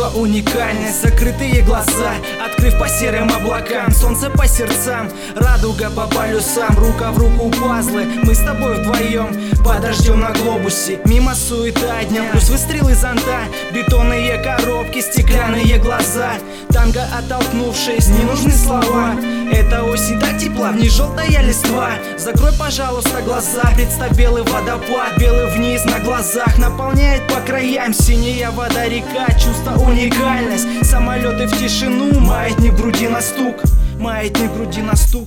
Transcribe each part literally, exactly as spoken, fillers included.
уникальность, закрытые глаза, открыв по серым облакам, солнце по сердцам, радуга по полюсам, рука в руку пазлы, мы с тобой вдвоем, подождем на глобусе, мимо суета дня, плюс выстрелы зонта, бетонные коробки, стеклянные глаза, танго оттолкнувшись, не нужны слова. Это осень так тепла, в ней желтая листва. Закрой, пожалуйста, глаза, представь белый водопад, белый вниз на глазах, наполняет по краям синяя вода, река, чувство уникальность. Самолеты в тишину, маятник в груди на стук, маятник в груди на стук.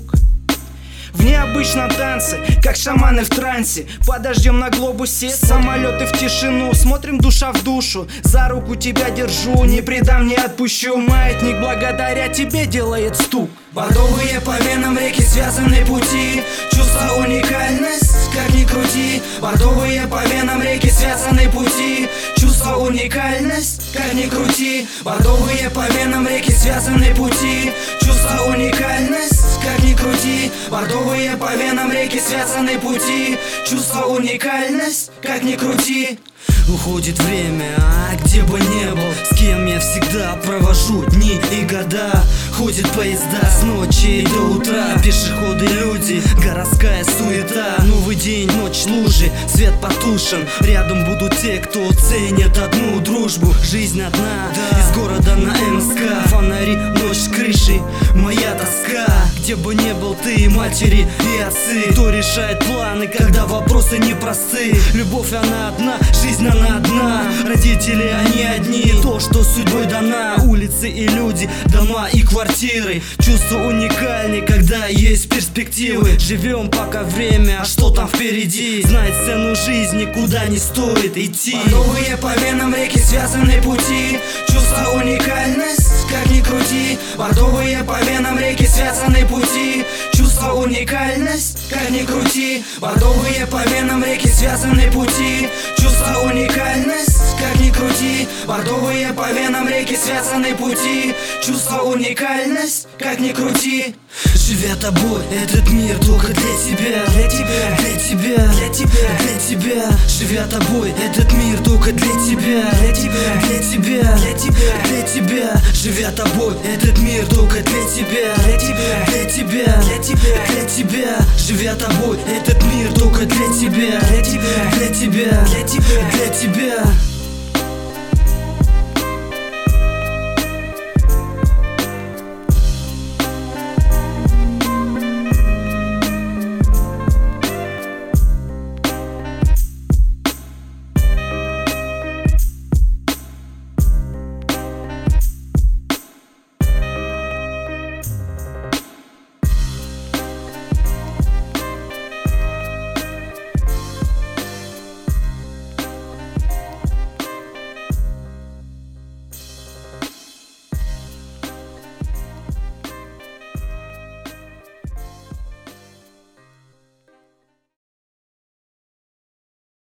В необычном танце, как шаманы в трансе, подождем на глобусе, самолеты в тишину, смотрим душа в душу, за руку тебя держу, не предам, не отпущу. Маятник благодаря тебе делает стук. Бордовые по венам реки, связаны пути, чувство уникальность, как ни крути. Бордовые по венам реки, связаны пути, чувство уникальность, как ни крути. Бордовые по венам реки, связаны пути, чувство уникальность, как ни крути. Бордовые по венам реки, связаны пути, чувство уникальность, как ни крути. Уходит время, а где бы не был, с кем я всегда провожу дни и года. Ходят поезда с ночи до утра, пешеходы, люди, городская суета. Новый день, ночь, лужи, свет потушен, рядом будут те, кто ценит одну дружбу. Жизнь одна, да. Из города на МСК, фонари, ночь, крыши, моя тоска. Где бы не был ты, матери и отцы, кто решает планы, когда вопросы непросты. Любовь она одна, жизнь она одна, родители они одни, то, что судьбой дана. Улицы и люди, дома и квартиры, чувство уникальнее, когда есть перспективы. Живем пока время, а что там впереди, знать цену жизни, куда не стоит идти. Бордовые по венам реки, связаны пути, чувство уникальность, как ни крути. Бордовые по венам реки, связаны пути, чувство уникальность, как ни крути. Бордовые по венам реки, связаны пути, чувство уникальность, как ни крути. Бордовые по венам реки, связаны пути, чувство уникальность, как ни крути. Живя тобой, этот мир только для тебя, для тебя, для тебя, для тебя, для тебя. Живя тобой, этот мир только для тебя, для тебя, для тебя, для тебя, для тебя. Живя тобой, этот мир только для тебя, для тебя, для тебя, для тебя, для тебя. Живя тобой, этот мир только для тебя, для тебя, для тебя, для тебя, для тебя.